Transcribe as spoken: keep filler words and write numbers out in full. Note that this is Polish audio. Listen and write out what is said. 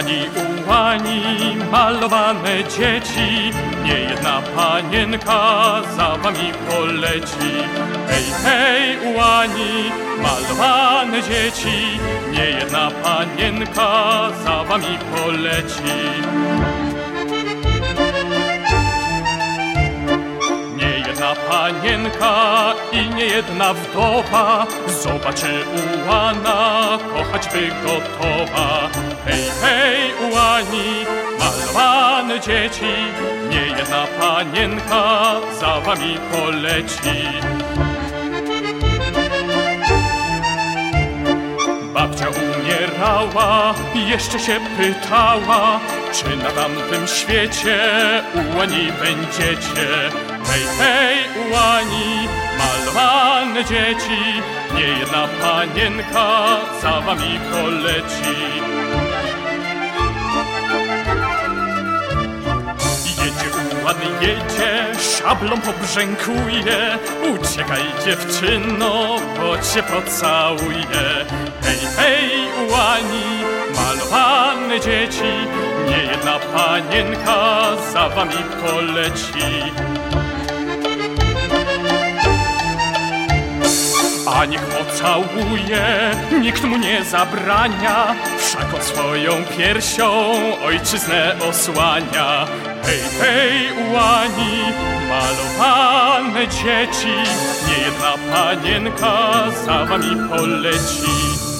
Ułani, ułani, malowane dzieci, niejedna panienka za wami poleci. Hej, hej, ułani, malowane dzieci, niejedna panienka za wami poleci. Niejedna panienka i niejedna wdowa zobaczy ułana, kochać by gotowa. Hej, hej, ułani, malowane dzieci, niejedna panienka za wami poleci. Babcia umierała, jeszcze się pytała, czy na tamtym świecie ułani będziecie. Hej, hej, ułani, malowane dzieci, niejedna panienka za wami poleci. Jedzie ułan, jedzie, szablą pobrzękuje, uciekaj dziewczyno, bo cię pocałuje. Hej, hej, ułani, malowane dzieci, niejedna panienka za wami poleci. A niech pocałuje, nikt mu nie zabrania, wszak od swoją piersią ojczyznę osłania. Hej, hej, ułani, malowane dzieci, niejedna panienka za wami poleci.